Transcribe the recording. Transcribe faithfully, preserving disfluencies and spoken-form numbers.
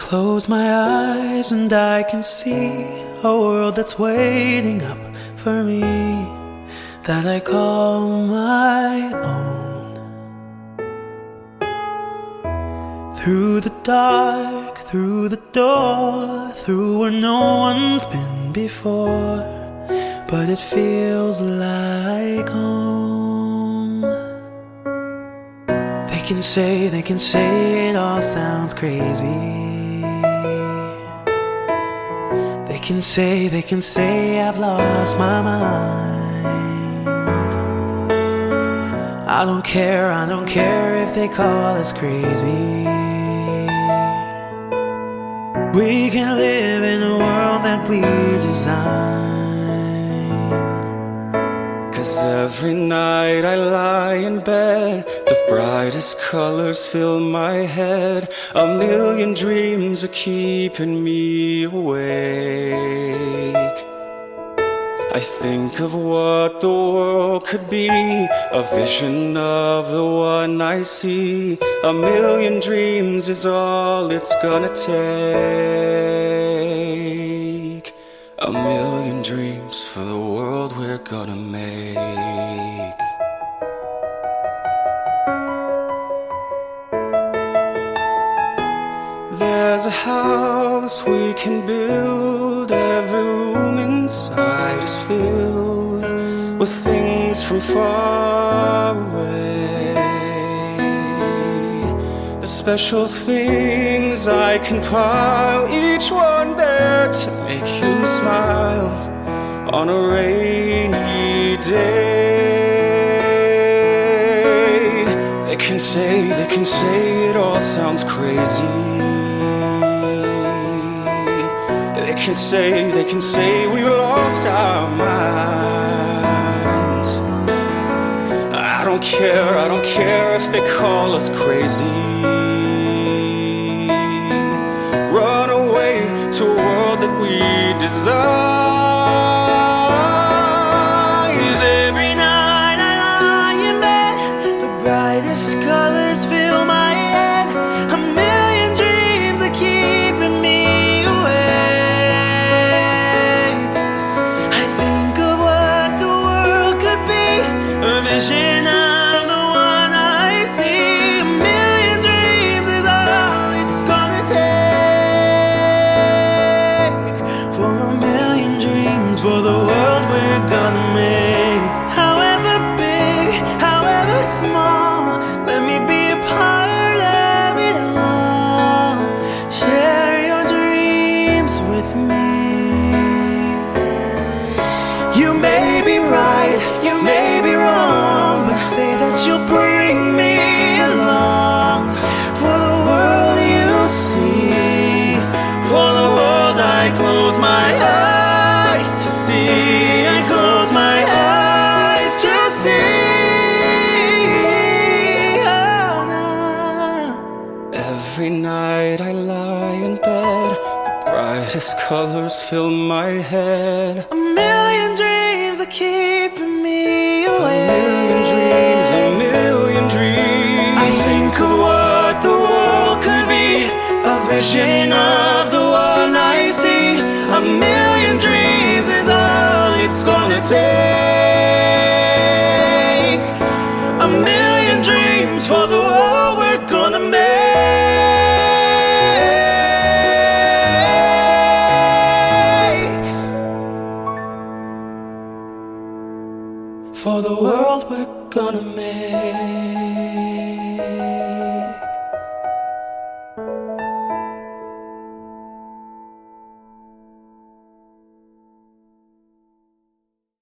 close my eyes and I can see a world that's waiting up for me, that I call my own. Through the dark, through the door, through where no one's been before, but it feels like home. They can say, they can say it all sounds crazy. They can say, they can say I've lost my mind. I don't care, I don't care if they call us crazy. We can live in a world that we design. 'Cause every night I lie in bed, the brightest colors fill my head. A million dreams are keeping me awake. I think of what the world could be, a vision of the one I see. A million dreams is all it's gonna take. A million dreams for the world we're gonna make. There's a house we can build, every room inside is filled with things from far away. The special things I compile, each one there to make you smile on a rainy day. They can say, they can say it all sounds crazy. They can say, they can say we lost our minds. I don't care, I don't care if they call us crazy. Run away to a world that we desire. Every night I lie in bed, the brightest colors fill my head. A million dreams are keeping me awake. I think of what the world could be, a vision of the one I see. A million dreams is all it's gonna take. For a million dreams, for the world we're gonna make. However big, however small, let me be a part of it all. Share your dreams with me. You may be right, you may be wrong, but say that you'll bring me along. For the world you see, for the world I close my eyes to see. I close my eyes to see. Oh, no. Every night I lie in bed, the brightest colors fill my head. A million dreams are keeping me A awake. million dreams, a million dreams. I think of what the world could be, a vision of the one I see. A million dreams is all it's gonna take. A million dreams for the world we're gonna make. For the world we're gonna make.